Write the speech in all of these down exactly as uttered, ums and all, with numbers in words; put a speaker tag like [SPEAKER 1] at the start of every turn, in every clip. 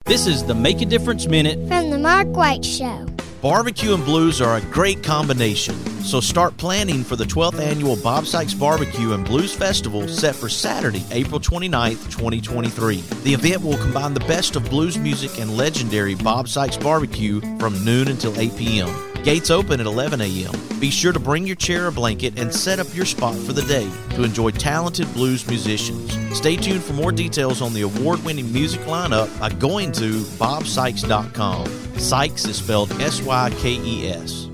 [SPEAKER 1] This is the Make a Difference Minute
[SPEAKER 2] from the Mark White Show.
[SPEAKER 1] Barbecue and blues are a great combination, so start planning for the twelfth Annual Bob Sykes Barbecue and Blues Festival set for Saturday, April twenty-ninth, twenty twenty-three. The event will combine the best of blues music and legendary Bob Sykes Barbecue from noon until eight p.m. Gates open at eleven a.m. Be sure to bring your chair or blanket and set up your spot for the day to enjoy talented blues musicians. Stay tuned for more details on the award-winning music lineup by going to bob sykes dot com. Sykes is spelled S Y K E S.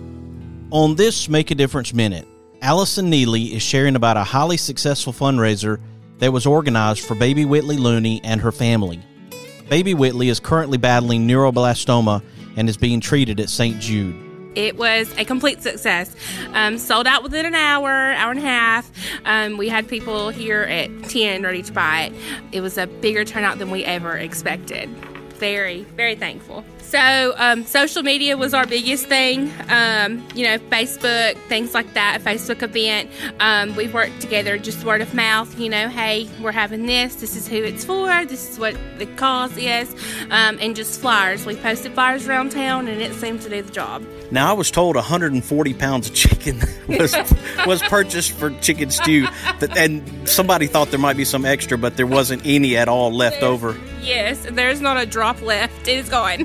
[SPEAKER 1] On this Make a Difference Minute, Allison Neely is sharing about a highly successful fundraiser that was organized for baby Whitley Looney and her family. Baby Whitley is currently battling neuroblastoma and is being treated at Saint Jude.
[SPEAKER 3] It was a complete success. Um, sold out within an hour, hour and a half. Um, we had people here at ten ready to buy it. It was a bigger turnout than we ever expected. Very, very thankful. So um, social media was our biggest thing, um, you know, Facebook, things like that, a Facebook event. Um, we worked together, just word of mouth, you know, hey, we're having this, this is who it's for, this is what the cause is, um, and just flyers. We posted flyers around town, and it seemed to do the job.
[SPEAKER 1] Now, I was told one hundred forty pounds of chicken was was purchased for chicken stew, and somebody thought there might be some extra, but there wasn't any at all left over.
[SPEAKER 3] Yes, there's not a drop left. It is gone.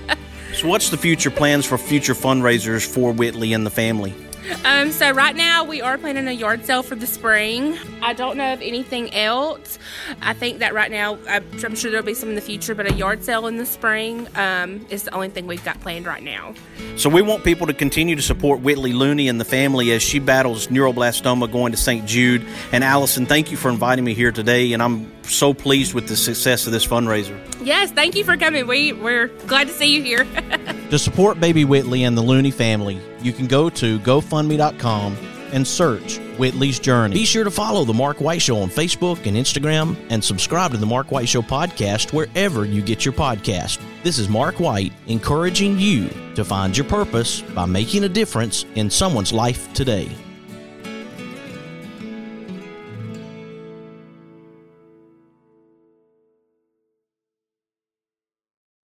[SPEAKER 1] So what's the future plans for future fundraisers for Whitley and the family?
[SPEAKER 3] Um, so right now we are planning a yard sale for the spring. I don't know of anything else. I think that right now, I'm sure there'll be some in the future, but a yard sale in the spring um, is the only thing we've got planned right now.
[SPEAKER 1] So we want people to continue to support Whitley Looney and the family as she battles neuroblastoma going to Saint Jude. And Allison, thank you for inviting me here today, and I'm so pleased with the success of this fundraiser.
[SPEAKER 3] Yes, thank you for coming. We, we're glad to see you here.
[SPEAKER 1] To support baby Whitley and the Looney family, you can go to go fund me dot com and search Whitley's Journey. Be sure to follow The Mark White Show on Facebook and Instagram, and subscribe to The Mark White Show podcast wherever you get your podcast. This is Mark White, encouraging you to find your purpose by making a difference in someone's life today.